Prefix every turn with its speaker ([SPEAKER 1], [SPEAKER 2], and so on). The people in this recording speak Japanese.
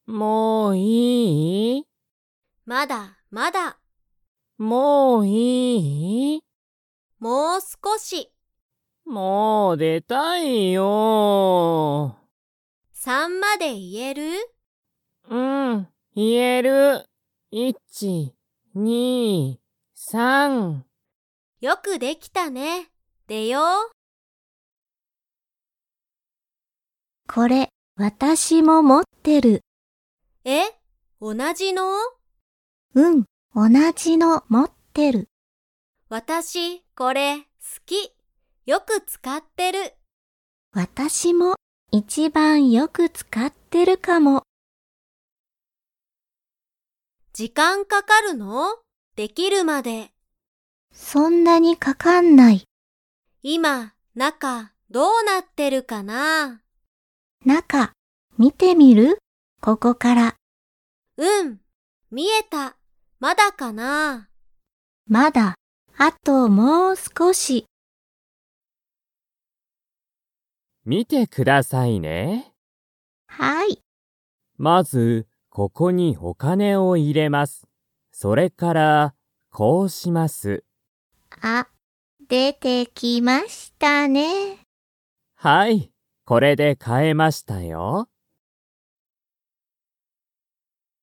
[SPEAKER 1] もういい？
[SPEAKER 2] まだまだ。
[SPEAKER 1] もういい？
[SPEAKER 2] もう少し。
[SPEAKER 1] もう出たいよ。
[SPEAKER 2] 3まで言える？
[SPEAKER 1] 言える。1、2、3。
[SPEAKER 2] よくできたね。出よう。
[SPEAKER 3] これ、私も持ってる。
[SPEAKER 2] え、同じの？
[SPEAKER 3] うん、同じの持ってる。
[SPEAKER 2] 私、これ、好き。よく使ってる。
[SPEAKER 3] 私も一番よく使ってるかも。
[SPEAKER 2] 時間かかるの？できるまで。
[SPEAKER 3] そんなにかかんない。
[SPEAKER 2] 今、中、どうなってるかな？
[SPEAKER 3] 中、見てみる？ここから。
[SPEAKER 2] うん、見えた。まだかな？
[SPEAKER 3] まだ、あともう少し。
[SPEAKER 1] 見てくださいね。
[SPEAKER 3] はい。
[SPEAKER 1] まず、ここにお金を入れます。それから、こうします。
[SPEAKER 3] あ、出てきましたね。
[SPEAKER 1] はい、これで買えましたよ。